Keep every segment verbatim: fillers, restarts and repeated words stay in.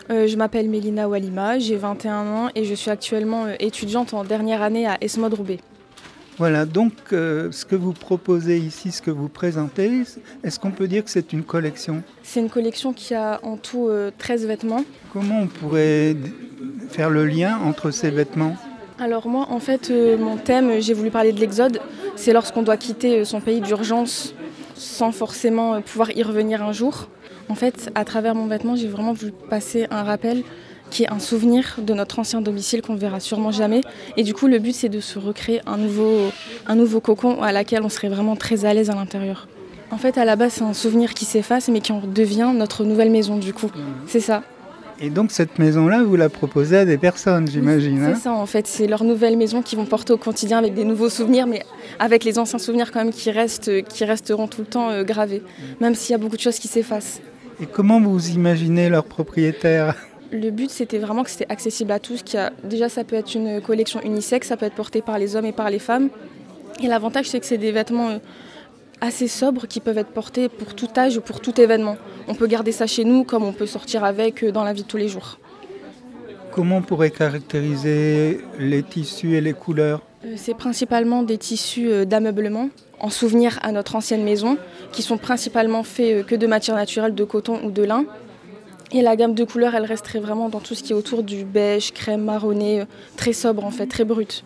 Euh, je m'appelle Mélina Walima, j'ai vingt et un ans et je suis actuellement euh, étudiante en dernière année à ESMOD Roubaix. Voilà, donc euh, ce que vous proposez ici, ce que vous présentez, est-ce qu'on peut dire que c'est une collection ? C'est une collection qui a en tout euh, treize vêtements. Comment on pourrait d- faire le lien entre ces vêtements ? Alors moi, en fait, euh, mon thème, j'ai voulu parler de l'exode. C'est lorsqu'on doit quitter euh, son pays d'urgence sans forcément euh, pouvoir y revenir un jour. En fait, à travers mon vêtement, j'ai vraiment voulu passer un rappel qui est un souvenir de notre ancien domicile qu'on ne verra sûrement jamais. Et du coup, le but, c'est de se recréer un nouveau, un nouveau cocon à laquelle on serait vraiment très à l'aise à l'intérieur. En fait, à la base, c'est un souvenir qui s'efface, mais qui en devient notre nouvelle maison, du coup. C'est ça. Et donc cette maison-là, vous la proposez à des personnes, j'imagine. C'est hein ça, en fait. C'est leur nouvelle maison qu'ils vont porter au quotidien avec des nouveaux souvenirs, mais avec les anciens souvenirs quand même qui, restent, qui resteront tout le temps euh, gravés, même s'il y a beaucoup de choses qui s'effacent. Et comment vous imaginez leur propriétaire ? Le but, c'était vraiment que c'était accessible à tous. Qu'il y a... Déjà, ça peut être une collection unisexe, ça peut être porté par les hommes et par les femmes. Et l'avantage, c'est que c'est des vêtements euh, assez sobres qui peuvent être portés pour tout âge ou pour tout événement. On peut garder ça chez nous comme on peut sortir avec euh, dans la vie de tous les jours. Comment on pourrait caractériser les tissus et les couleurs ? Euh, c'est principalement des tissus euh, d'ameublement en souvenir à notre ancienne maison, qui sont principalement faits euh, que de matières naturelles, de coton ou de lin. Et la gamme de couleurs, elle resterait vraiment dans tout ce qui est autour du beige, crème, marronné, euh, très sobre en fait, très brut.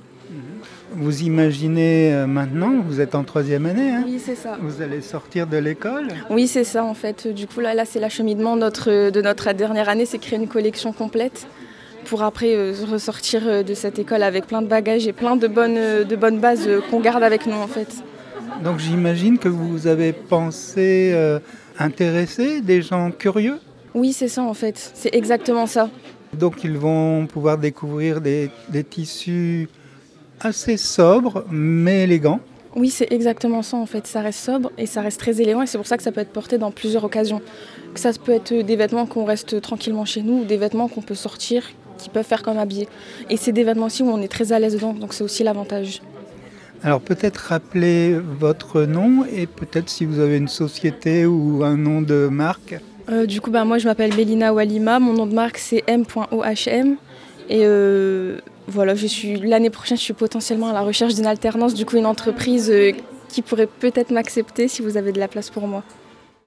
Vous imaginez euh, maintenant, vous êtes en troisième année, hein ? Oui, c'est ça. Vous allez sortir de l'école ? Oui, c'est ça en fait. Du coup, là, là c'est l'acheminement notre, de notre dernière année, c'est créer une collection complète pour après euh, ressortir euh, de cette école avec plein de bagages et plein de bonnes, euh, de bonnes bases euh, qu'on garde avec nous en fait. Donc j'imagine que vous avez pensé euh, intéresser des gens curieux ? Oui, c'est ça en fait. C'est exactement ça. Donc ils vont pouvoir découvrir des, des tissus assez sobres mais élégants. Oui, c'est exactement ça en fait. Ça reste sobre et ça reste très élégant et c'est pour ça que ça peut être porté dans plusieurs occasions. Que ça peut être des vêtements qu'on reste tranquillement chez nous ou des vêtements qu'on peut sortir, qui peuvent faire comme habillés. Et c'est des vêtements aussi où on est très à l'aise dedans, donc c'est aussi l'avantage. Alors peut-être rappeler votre nom et peut-être si vous avez une société ou un nom de marque. Euh, du coup, bah, moi je m'appelle Mélina Walima, mon nom de marque c'est m point o h m et euh, voilà, je suis, l'année prochaine je suis potentiellement à la recherche d'une alternance, du coup une entreprise euh, qui pourrait peut-être m'accepter si vous avez de la place pour moi.